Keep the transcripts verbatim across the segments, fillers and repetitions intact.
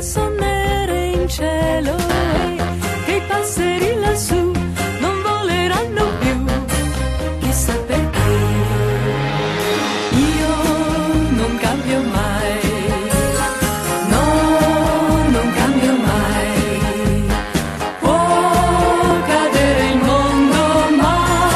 che son nere in cielo e che i passeri lassù non voleranno più, chissà perché. Io non cambio mai, no, non cambio mai. Può cadere il mondo, ma,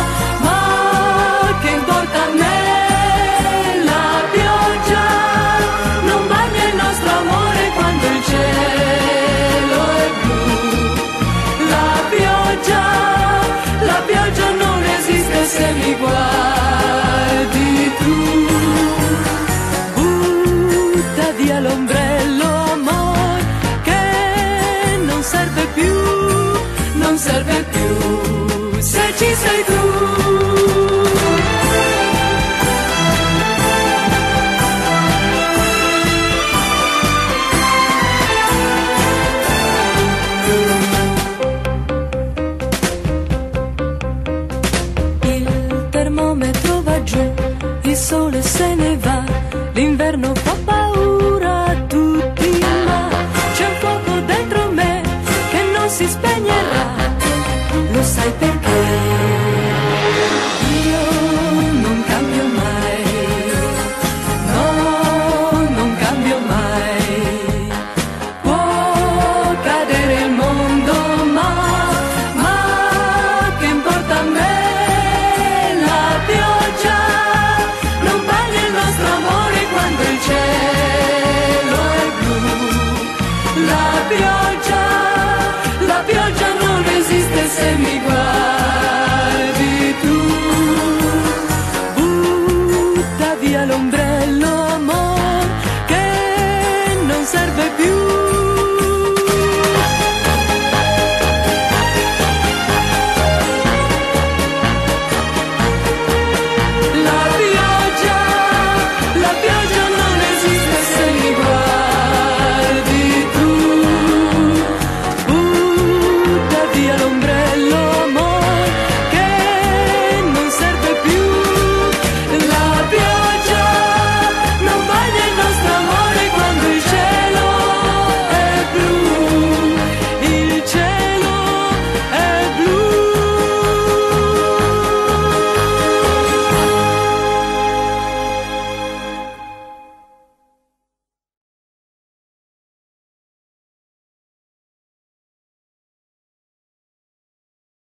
ma che importa a me? La pioggia non bagna il nostro amore quando il cielo è blu. La pioggia, la pioggia non esiste se mi guardi tu. Butta via l'ombrello, amor, che non serve più, non serve più, se ci sei tu.